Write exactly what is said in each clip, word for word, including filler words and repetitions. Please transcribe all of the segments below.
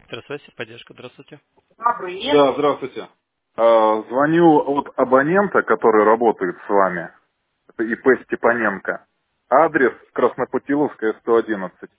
Электросвязь, поддержка, здравствуйте. Да, здравствуйте. А, Звоню от абонента, который работает с вами. Это И П Степаненко. Адрес Краснопутиловская, сто одиннадцать.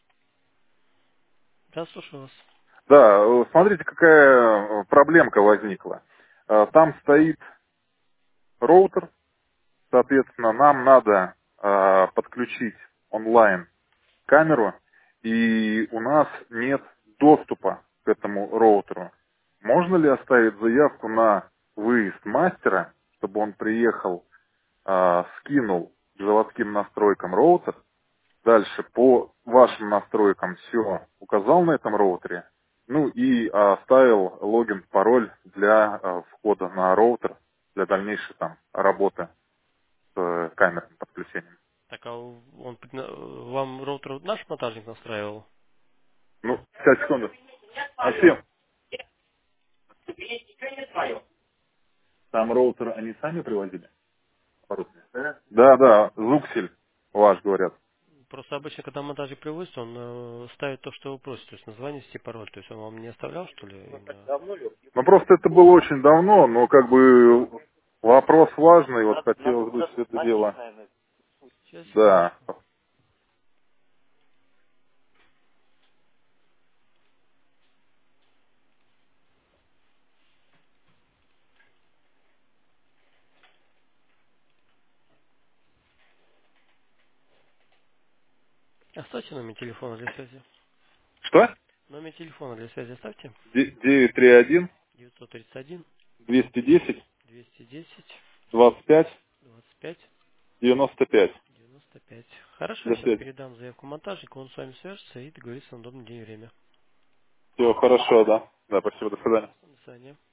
Да, слушаю вас. Да, э, смотрите, какая э, проблемка возникла. А, Там стоит роутер, соответственно, нам надо а, подключить онлайн камеру, и у нас нет доступа к этому роутеру. Можно ли оставить заявку на выезд мастера, чтобы он приехал, а, скинул к заводским настройкам роутер, дальше по вашим настройкам все указал на этом роутере, ну и а, оставил логин, пароль для а, входа на роутер для дальнейшей там работы с э, камерным подключением. Так, а он предна- вам роутер наш монтажник настраивал? Ну, пять секунд. Максим, там роутер они сами привозили? По-русски? Да, да, Зуксель, ваш, говорят. Просто обычно, когда монтажник привозит, он э, ставит то, что вы просите, то есть название, сети, пароль. То есть он вам не оставлял, что ли? Именно? Ну, просто это было очень давно, но как бы вопрос важный, вот хотелось бы все это дело. Сейчас, Да. секундочку. Оставьте номер телефона для связи. Что? Номер телефона для связи оставьте. девять три один девятьсот тридцать один двести десять двести десять двадцать пять двадцать пять девяносто пять. девяносто пять. Хорошо, я До сейчас связи. передам заявку монтажнику, он с вами свяжется и договорится на удобный день и время. Все хорошо, да. Да, спасибо, до свидания. До свидания.